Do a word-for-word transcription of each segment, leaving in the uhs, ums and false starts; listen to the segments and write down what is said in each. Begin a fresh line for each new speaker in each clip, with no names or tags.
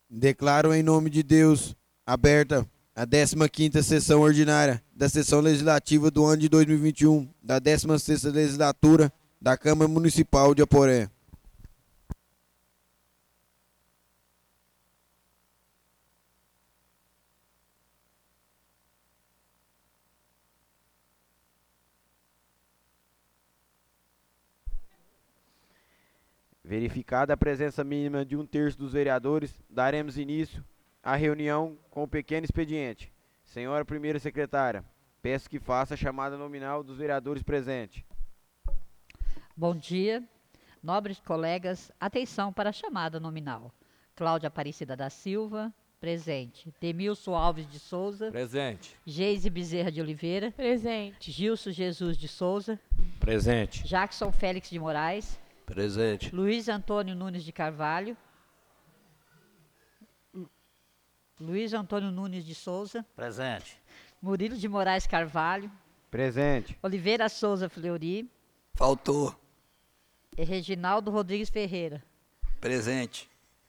Declaro em nome de Deus aberta a décima quinta sessão ordinária da sessão legislativa do ano de dois mil e vinte e um, da décima sexta legislatura da Câmara Municipal de Aporé. Verificada a presença mínima de um terço dos vereadores, daremos início à reunião com o pequeno expediente. Senhora primeira secretária, peço que faça a chamada nominal dos vereadores presentes.
Bom dia, nobres colegas, atenção para a chamada nominal. Cláudia Aparecida da Silva, presente. Demilson Alves de Souza,
Presente.
Geise Bezerra de Oliveira,
Presente.
Gilson Jesus de Souza,
Presente.
Jackson Félix de Moraes,
Presente.
Luiz Antônio Nunes de Carvalho, Luiz Antônio Nunes de Souza,
Presente.
Murilo de Moraes Carvalho,
Presente.
Oliveira Souza Fleury
Faltou.
e Reginaldo Rodrigues Ferreira.
Presente.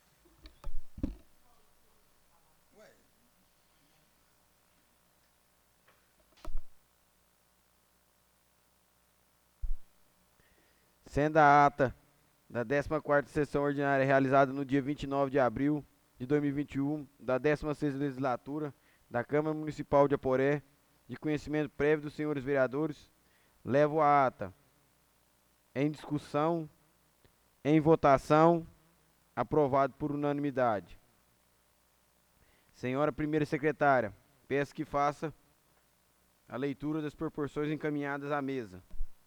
Sendo a ata da décima quarta sessão ordinária realizada no dia vinte e nove de abril de dois mil e vinte e um, da décima sexta legislatura da Câmara Municipal de Aporé, de conhecimento prévio dos senhores vereadores, levo a ata em discussão, em votação, aprovado por unanimidade. Senhora primeira secretária, peço que faça a leitura das proporções encaminhadas à mesa.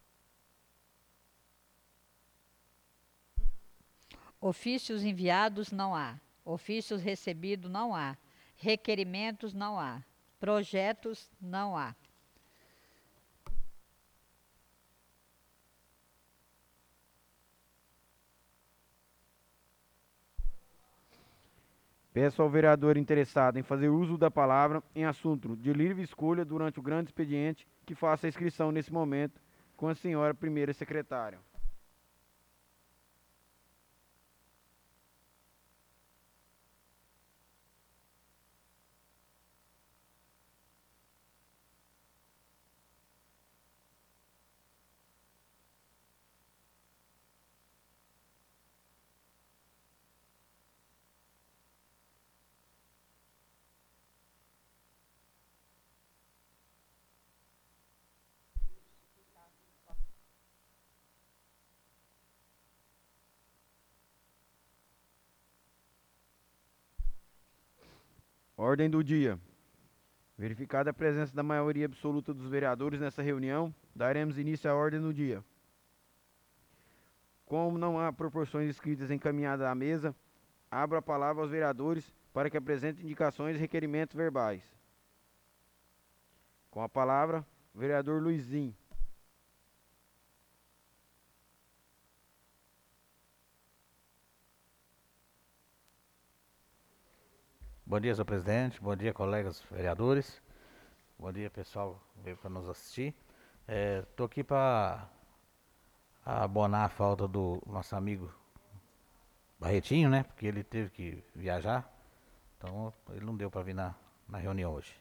Ofícios enviados não há. Ofícios recebidos não há. Requerimentos não há. Projetos não há.
Peço ao vereador interessado em fazer uso da palavra em assunto de livre escolha durante o grande expediente que faça a inscrição nesse momento com a senhora primeira secretária. Ordem do dia. Verificada a presença da maioria absoluta dos vereadores nessa reunião, daremos início à ordem do dia. Como não há proporções escritas encaminhadas à mesa, abro a palavra aos vereadores para que apresentem indicações e requerimentos verbais. Com a palavra, o vereador Luizinho.
Bom dia, senhor presidente. Bom dia, colegas vereadores. Bom dia, pessoal que veio para nos assistir. Estou aqui para abonar a falta do nosso amigo Barretinho, né? Porque ele teve que viajar. Então, ele não deu para vir na, na reunião hoje.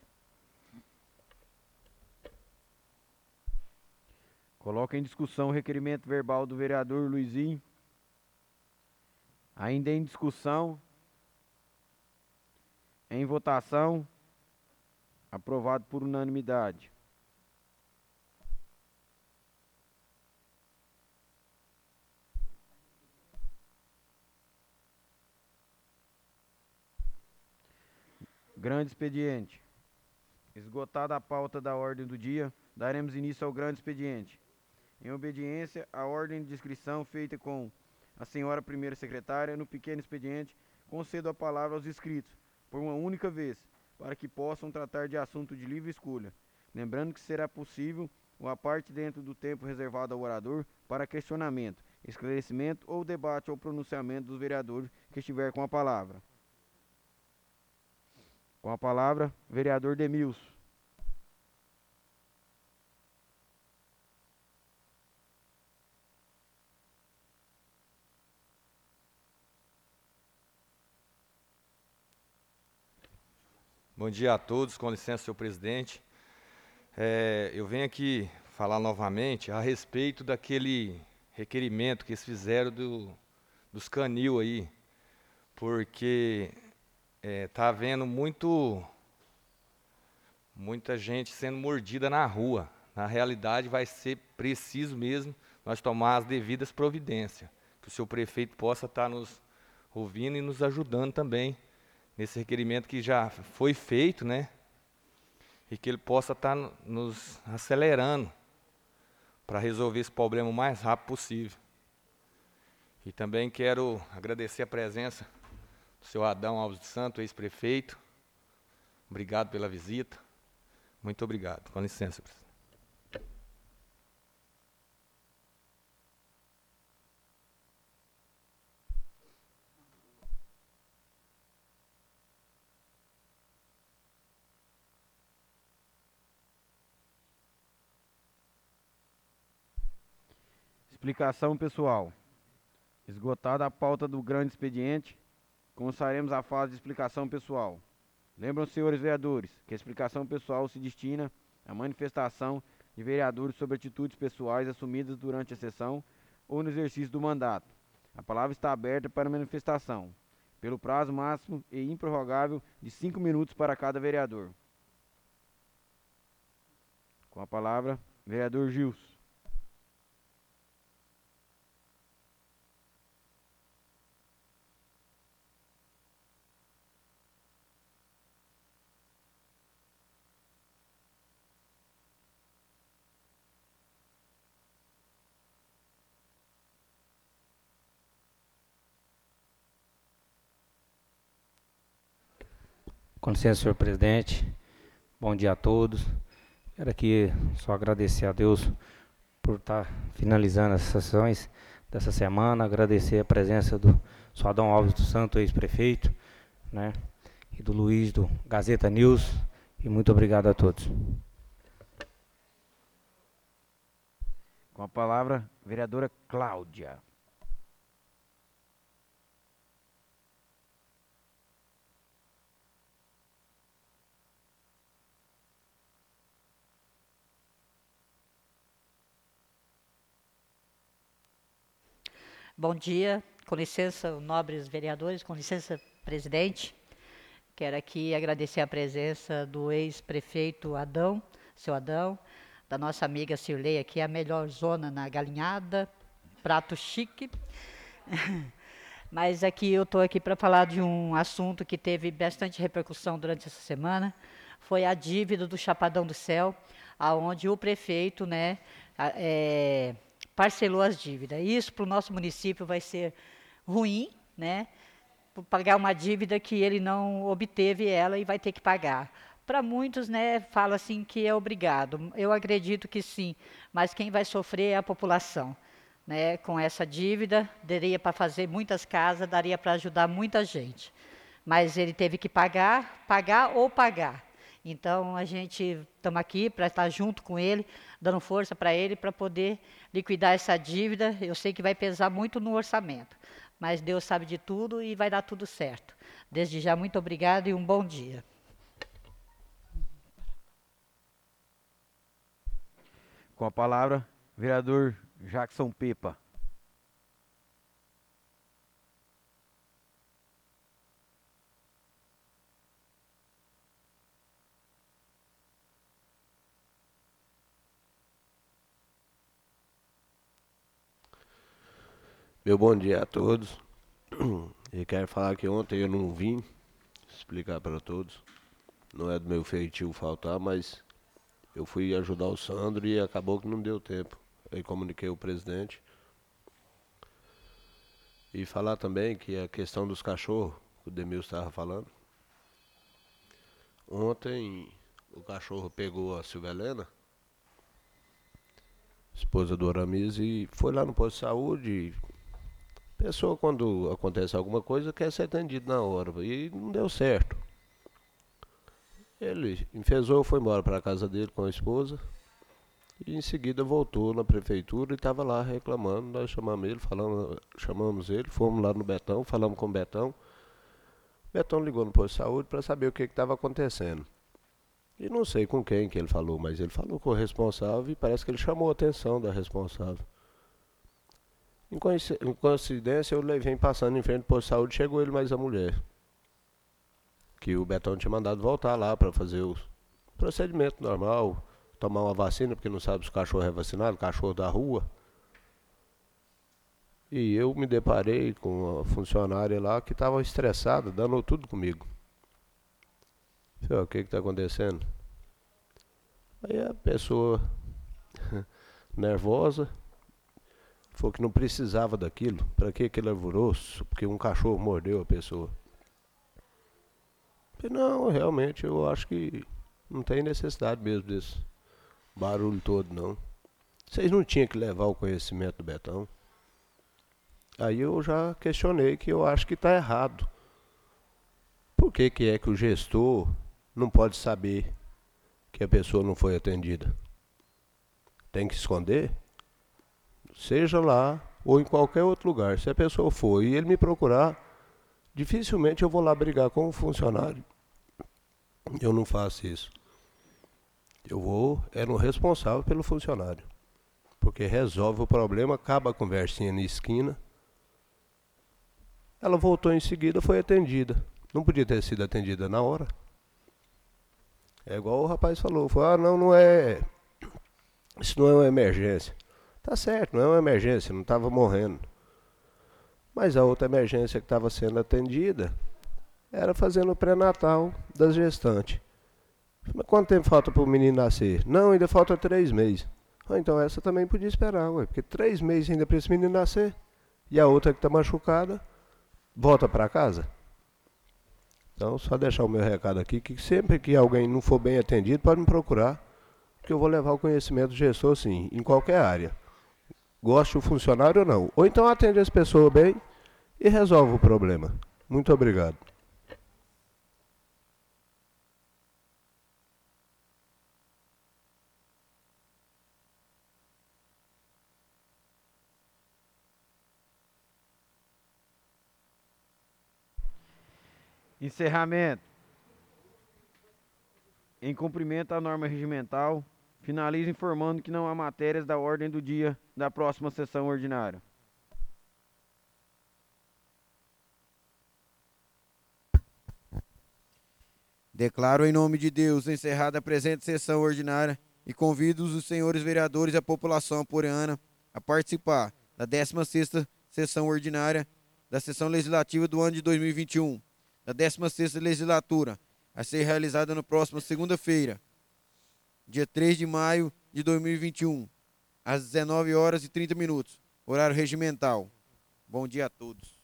Coloca em discussão o requerimento verbal do vereador Luizinho. Ainda em discussão. Em votação. Aprovado por unanimidade. Grande expediente. Esgotada a pauta da ordem do dia, daremos início ao grande expediente. Em obediência à ordem de inscrição feita com a senhora primeira secretária, no pequeno expediente, concedo a palavra aos inscritos, por uma única vez, para que possam tratar de assunto de livre escolha. Lembrando que será possível uma parte dentro do tempo reservado ao orador para questionamento, esclarecimento ou debate ou pronunciamento dos vereadores que estiver com a palavra. Com a palavra, vereador Demilson.
Bom dia a todos, com licença, senhor presidente. É, eu venho aqui falar novamente a respeito daquele requerimento que eles fizeram do, dos canil aí, porque está é, havendo muito, muita gente sendo mordida na rua. Na realidade, vai ser preciso mesmo nós tomar as devidas providências, que o senhor prefeito possa estar nos ouvindo e nos ajudando também nesse requerimento que já foi feito, né? E que ele possa estar nos acelerando para resolver esse problema o mais rápido possível. E também quero agradecer a presença do senhor Adão Alves dos Santos, ex-prefeito. Obrigado pela visita. Muito obrigado. Com licença, presidente.
Explicação pessoal. Esgotada a pauta do grande expediente, começaremos a fase de explicação pessoal. Lembram, senhores vereadores, que a explicação pessoal se destina à manifestação de vereadores sobre atitudes pessoais assumidas durante a sessão ou no exercício do mandato. A palavra está aberta para manifestação, pelo prazo máximo e improrrogável de cinco minutos para cada vereador. Com a palavra, vereador Gilson.
Com licença, senhor presidente. Bom dia a todos. Quero aqui só agradecer a Deus por estar finalizando as sessões dessa semana, agradecer a presença do senhor Adão Alves dos Santos, ex-prefeito, né, e do Luiz do Gazeta News, e muito obrigado a todos.
Com a palavra, vereadora Cláudia.
Bom dia, com licença, nobres vereadores, com licença, presidente. Quero aqui agradecer a presença do ex-prefeito Adão, seu Adão, da nossa amiga Cirlei, aqui a melhor zona na Galinhada, prato chique. Mas aqui eu estou aqui para falar de um assunto que teve bastante repercussão durante essa semana, foi a dívida do Chapadão do Céu, aonde o prefeito, né, é, parcelou as dívidas. Isso para o nosso município vai ser ruim, né? Por pagar uma dívida que ele não obteve ela e vai ter que pagar. Para muitos, né, fala assim que é obrigado. Eu acredito que sim, mas quem vai sofrer é a população, né? Com essa dívida, daria para fazer muitas casas, daria para ajudar muita gente. Mas ele teve que pagar, pagar ou pagar. Então, a gente estamos aqui para estar junto com ele, dando força para ele, para poder liquidar essa dívida. Eu sei que vai pesar muito no orçamento, mas Deus sabe de tudo e vai dar tudo certo. Desde já, muito obrigado e um bom dia.
Com a palavra, vereador Jackson Pepa.
Meu bom dia a todos. E quero falar que ontem eu não vim explicar para todos. Não é do meu feitio faltar, mas eu fui ajudar o Sandro e acabou que não deu tempo. Aí comuniquei o presidente. E falar também que a questão dos cachorros, que o Demil estava falando. Ontem o cachorro pegou a Silvelena, esposa do Aramis, e foi lá no posto de saúde. Pessoa, quando acontece alguma coisa, quer ser atendido na hora, e não deu certo. Ele enfesou, foi embora para a casa dele com a esposa, e em seguida voltou na prefeitura e estava lá reclamando. Nós chamamos ele, falamos, chamamos ele, fomos lá no Betão, falamos com o Betão. Betão ligou no posto de saúde para saber o que estava acontecendo. E não sei com quem que ele falou, mas ele falou com o responsável e parece que ele chamou a atenção da responsável. Em coinci- em coincidência, eu levei passando em frente do posto de saúde, chegou ele mais a mulher. Que o Betão tinha mandado voltar lá para fazer o procedimento normal, tomar uma vacina, porque não sabe se o cachorro é vacinado, o cachorro da rua. E eu me deparei com uma funcionária lá que estava estressada, dando tudo comigo. Falei, ó, o que está acontecendo? Aí a pessoa, nervosa, falou que não precisava daquilo. Para que aquele alvoroço? Porque um cachorro mordeu a pessoa. Falei, não, realmente eu acho que não tem necessidade mesmo desse barulho todo, não. Vocês não tinham que levar o conhecimento do Betão? Aí eu já questionei que eu acho que está errado. Por que que é que o gestor não pode saber que a pessoa não foi atendida? Tem que esconder? Seja lá ou em qualquer outro lugar. Se a pessoa for e ele me procurar, dificilmente eu vou lá brigar com o funcionário. Eu não faço isso. Eu vou, é no responsável pelo funcionário. Porque resolve o problema, acaba a conversinha na esquina. Ela voltou em seguida, foi atendida. Não podia ter sido atendida na hora. É igual o rapaz falou, falou, ah, não, não é, isso não é uma emergência. Tá certo, não é uma emergência, não estava morrendo. Mas a outra emergência que estava sendo atendida era fazendo o pré-natal das gestantes. Mas quanto tempo falta para o menino nascer? Não, ainda falta três meses. Ah, então essa também podia esperar, ué, porque três meses ainda para esse menino nascer. E a outra que está machucada, volta para casa. Então, só deixar o meu recado aqui, que sempre que alguém não for bem atendido, pode me procurar, que eu vou levar o conhecimento do gestor, sim, em qualquer área. Goste o funcionário ou não. Ou então atende as pessoas bem e resolve o problema. Muito obrigado.
Encerramento. Em cumprimento à norma regimental, finalizo informando que não há matérias da ordem do dia da próxima sessão ordinária. Declaro em nome de Deus encerrada a presente sessão ordinária e convido os senhores vereadores e a população aporeana a participar da décima sexta sessão ordinária da sessão legislativa do ano de dois mil e vinte e um, da décima sexta legislatura, a ser realizada na próxima segunda-feira, dia três de maio de dois mil e vinte e um, às dezenove horas e trinta minutos, horário regimental. Bom dia a todos.